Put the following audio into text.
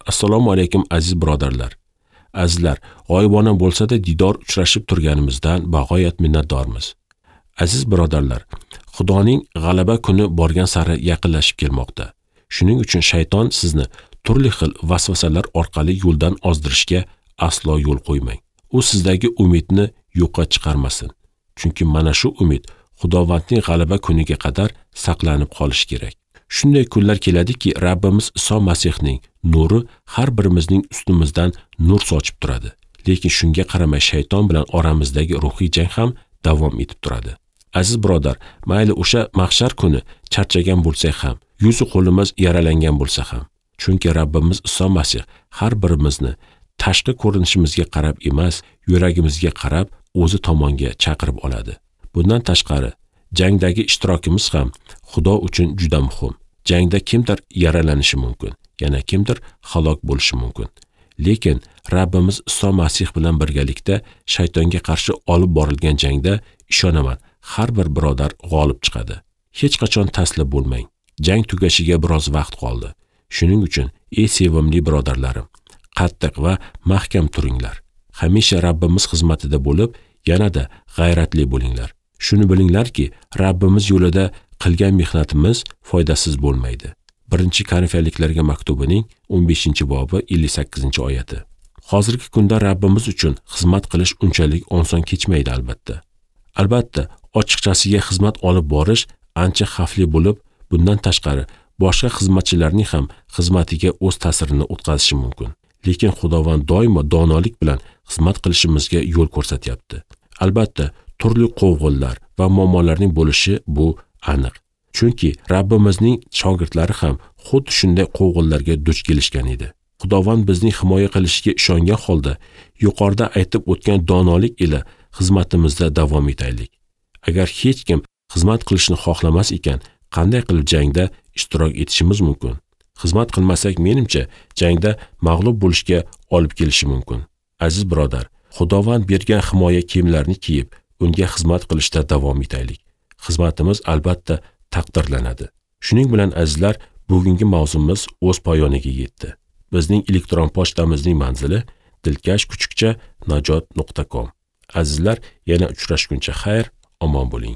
Assalomu alaykum aziz birodarlar. Azizlar, g'oyibona bo'lsa-da didor uchrashib turganimizdan bag'oyat minnatdormiz. Aziz birodarlar, Xudoning g'alaba kuni borgan sari yaqinlashib kelmoqda. Shuning uchun shayton sizni turli xil vasvasalar orqali yo'ldan ozdirishga aslo yo'l qo'ymang. U sizdagi umidni yo'qqa chiqarmasin. Chunki mana shu umid Xudovandning g'alaba kuniga qadar saqlanib qolishi kerak. Shunday kunlar keladiki, Rabbimiz Iso Masihning nuri har birimizning ustimizdan nur sochib turadi. Lekin shunga qaramay shayton bilan oramizdagi ruhiy jang ham davom etib turadi. Aziz birodar, mayli o'sha mahshar kuni charchagan bo'lsak ham, yuzi qo'limiz yaralangan bo'lsa ham, chunki Rabbimiz Iso Masih har birimizni tashqi ko'rinishimizga qarab emas, yuragimizga qarab o'zi tomonga chaqirib oladi. Bundan tashqari, jangdagi ishtirokimiz ham Xudo uchun juda muhim. Jangda kimdir yaralanishi mumkin, yana kimdir halok bo'lishi mumkin. Lekin Rabbimiz Iso Masih bilan birgalikda shaytonga qarshi olib borilgan jangda ishonaman, har bir birodar g'olib chiqadi. Hech qachon taslim bo'lmang. Jang tugashiga biroz vaqt qoldi. Shuning uchun, ey sevimli birodarlarim, qattiq va mahkam turinglar. Hamisha Rabbimiz xizmatida bo'lib, yanada g'ayratli bo'linglar. Shuni bilinglarki, Rabbimiz yo'lida qilgan mehnatimiz foydasiz bo'lmaydi. 1-Korintiyliklarga maktubining 15-bobi 58-oyati. Hozirgi kunda Rabbimiz uchun xizmat qilish unchalik oson kechmaydi albatta. Albatta, ochiqchasiga xizmat olib borish ancha xavfli bo'lib, bundan tashqari boshqa xizmatchilarning ham xizmatiga o'z ta'sirini o'tkazishi mumkin. Lekin Xudovand doimo donolik bilan xizmat qilishimizga yo'l ko'rsatyapti. Albatta, turli qovg'inlar va muammolarning bo'lishi bu aniq. Chunki Rabbimizning shogirdlari ham xuddi shunday qovg'inlarga duch kelishgan edi. Xudovand bizning himoya qilishiga ishongan holda yuqorida aytib o'tgan donolik ila xizmatimizda davom etaylik. Agar hech kim xizmat qilishni xohlamas ekan, qanday qilib jangda ishtirok etishimiz mumkin? Xizmat qilmasak, menimcha, jangda mag'lub bo'lishga olib kelishi mumkin. Aziz birodar, Xudovand bergan himoya kiyimlarini kiyib, unga xizmat qilishda davom etaylik. Xizmatimiz albatta taqdirlanadi. Shuning bilan azizlar, bugungi mavzumiz o'z poyoniga yetdi. Bizning elektron pochtamizning manzili dilkashkuchukcha najot.com. Azizlar, yana uchrashguncha xayr, omon bo'ling.